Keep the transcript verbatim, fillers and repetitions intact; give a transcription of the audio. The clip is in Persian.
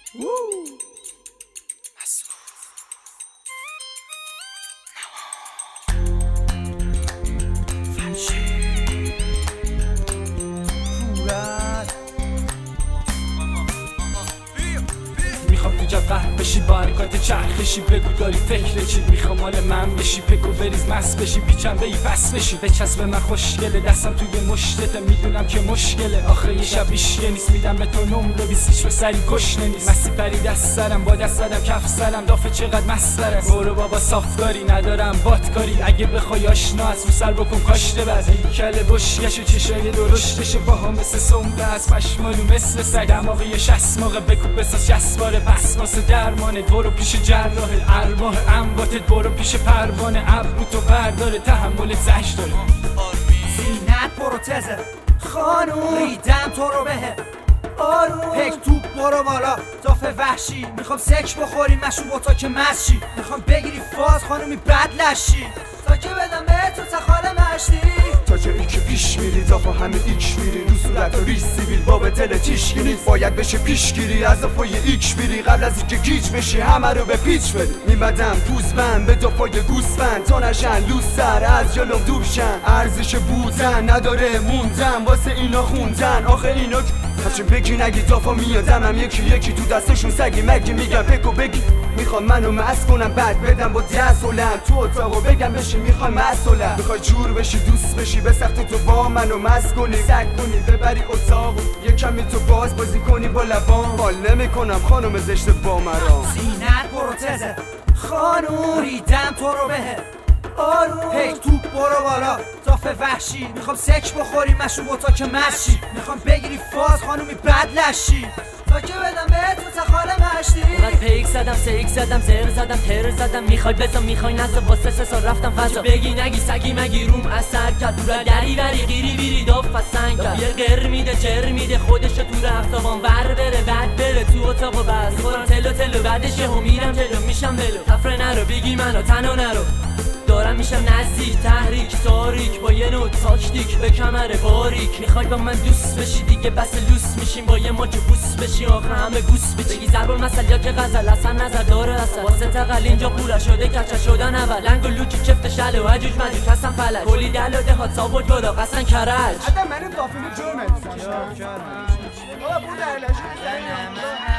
میخوام تو جب قهر بشی با حرکات چرخشی، بگو داری فکر چی، میخوام مال من بشی، بگو بریز مست بشی، بیچم به ای بس بشی، بچسب من خوشگله، دستم توی مشتته، میدونم که مشکله، آخه یه شب ایشگه نیست، میدم به تو نمره بیسیش به سری گشنه نیست، مستی پری دست سرم، با دست زدم کف سرم، دافه چقدر مستر است، برو بابا صافکاری ندارم بادکاری، اگه بخوای آشنا از رو سر بکن کاشته بز، هیکل بشکش و چشای درشتش، باها مثل سنبه از پشمالو مثل سگ، دماغی شست موقع بکوب بساز شست پس واسه درمانه، برو پیش جراح ارواح امواتت، برو پیش پروانه ابرو تو برداره، تحمل زش داره. زینت پروتزه خانوم، ریدم تو رو بهه آروم، پک توپ برو بالا دافه وحشی، میخوام سک بخوری مشروباتا که مزشی، میخوام بگیری فاز خانومی بد لشی، تا که بدم به تو تخال مشتی، تا جایی که پیش میری دافا همه ایک میری، رو صورت و ریش سیبیل با به دل تیشگی نیست، باید بشه پیشگیری از دافای ایک میری، قبل از اینکه گیج بشی همه رو به پیچ بدی، میمدم پوزبند به دافای گوسفند، تا نشن لوسر از جلوم دوبشن، ارزش بودن نداره موندن، واسه اینا خوندن، آخه اینا هرچی بگی نگی دافا میادم هم یکی یکی تو دستشون سگی مگی، میگم بگو بگی میخوام منو مست کنم، بعد بدم با دست هلم تو اتاقو بگم بشی، میخوام مسئولم، میخوای جور بشی دوست بشی به سخت تو با منو مست کنی، سگ کنی ببری اتاقو یه کمی تو باز بازی کنی با لبام، حال نمیکنم خانم زشت با مرام. زینت پروتزه خانوم، ریدم تو رو بهه آروم، پک توپ برو بالا دافه وحشی، میخوام سک بخوری مشروباتا که مزشی، میخوام بگیری فاز خانومی بد لشی، تا که بدم به تو تخال مشتی، اونقدر پیک زدم سیک زدم زر زدم تر زدم، میخوای بزن میخوای نزد واسه سه سال رفتم فضا، بگی نگی سگی مگی روم اثر کرد، دورا دری بری گیری بیری داف فسنگ کرد، یه گر میده جر میده خودشو تو رفتابان ور بره بعد بره تو اتاق و بس، خورم تلو تلو بعدش یهو میرم جلو میشم ولو، تفره نرو بگی منو تنو نرو، دارم میشم نزدیک تحریک تاریک، با یه نوع تاکتیک به کمر باریک، میخوای با من دوست بشی دیگه بس لوس میشیم، با یه ماچ بوس بشی آخه همه گوس بشی، بگی ضرب المثل یا که غزل اصلا نظر داره اصلا، واسه تقل اینجا پولا شده کچه شدن اول، لنگ و لوکی کفت شله و عجوج مجوج هستم فلج، کلی دل و دهات سابود بالا قصن کرج، حتی منو دافه جرمه بابا بود